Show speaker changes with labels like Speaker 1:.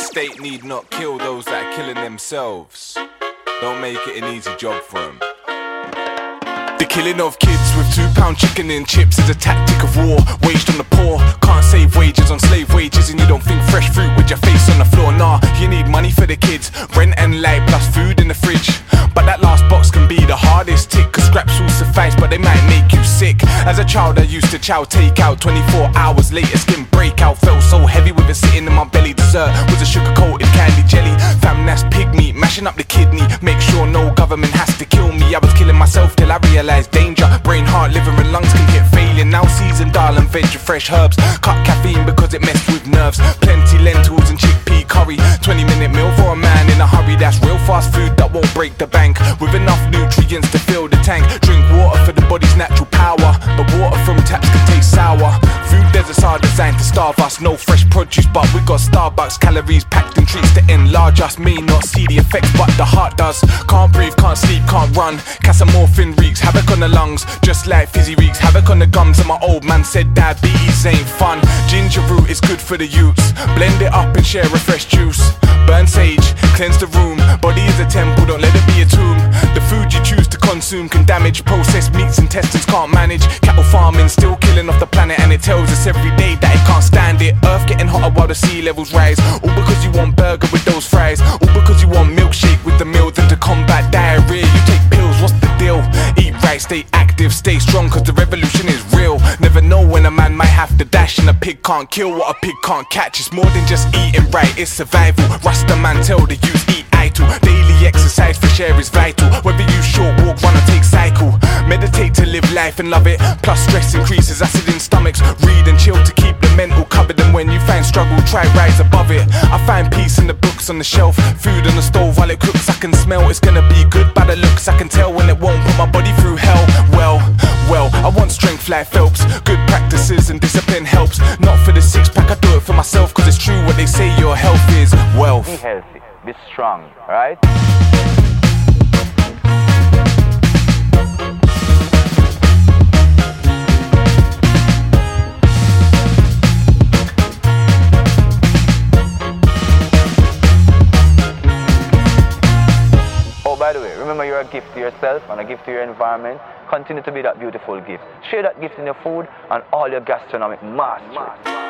Speaker 1: state need not kill those that are killing themselves. Don't make it an easy job for them. The killing of kids with £2 chicken and chips is a tactic of war waged on the poor. Can't save wages on slave wages, and you don't think fresh fruit with your face on the floor. Nah, you need money for the kids, rent and light plus food in the fridge. But that last box can be the hardest tick, cause scraps will suffice but they might make you sick. As a child I used to chow takeout, 24 hours later skin breakout. Felt so heavy with it sitting in my belly. Dessert was a sugar coated candy jelly. Fam, that's pig meat, mashing up the kidney. Make sure no government has to kill me. I was killing myself till I realised danger. Brain, heart, liver and lungs can hit failure. Now seasoned dal and veg, fresh herbs. Cut caffeine because it messed with nerves. Plenty lentils and chickpea curry. 20-minute meal for a man in a hurry. That's real fast food that won't break the bank, with enough nutrients to fill the tank. Drink water for the body's natural power, but water from taps can taste sour. Food deserts are designed to starve us. No fresh produce, but we got Starbucks. Calories packed in treats to enlarge us. May not see the effects, but the heart does. Can't breathe, can't sleep, can't run. Casomorphin wreaks havoc on the lungs, just like fizzy wreaks havoc on the gums. And my old man said diabetes ain't fun. Ginger root is good for the youths. Blend it up and share a fresh juice. Burn sage, cleanse the room. Body is a temple, don't let it be a tomb. The food you choose to consume can damage. Processed meats intestines can't manage. Cattle farming still killing off the planet, and it tells us every day that it can't stand it. Earth getting hotter while the sea levels rise. All because you want burger with those fries. All because you want milkshake with the meal. Then to combat diarrhea you take pills. What's the deal? Eat right, stay active, stay strong, cause the revolution is real. Never know when a man might have to dash, and a pig can't kill what a pig can't catch. It's more than just eating right, it's survival. Rasta man tell the youth eat idle. Daily exercise fresh air is vital. Whether you short walk, run or take cycle. Meditate to live life and love it. Plus stress increases acid in stomachs. Read and chill to keep the mental covered. And when you find struggle, try rise above it. I find peace in the books on the shelf. Food on the stove while it cooks. I can smell it's gonna be good by the looks. I can tell when it won't put my body through hell. Well, I want strength like Phelps. Good practices and discipline helps. Not for the six pack, I do it for myself. Cause it's true what they say, your health is wealth.
Speaker 2: Be healthy, be strong, right? Oh, by the way, remember you're a gift to yourself and a gift to your environment. Continue to be that beautiful gift. Share that gift in your food and all your gastronomic mastery.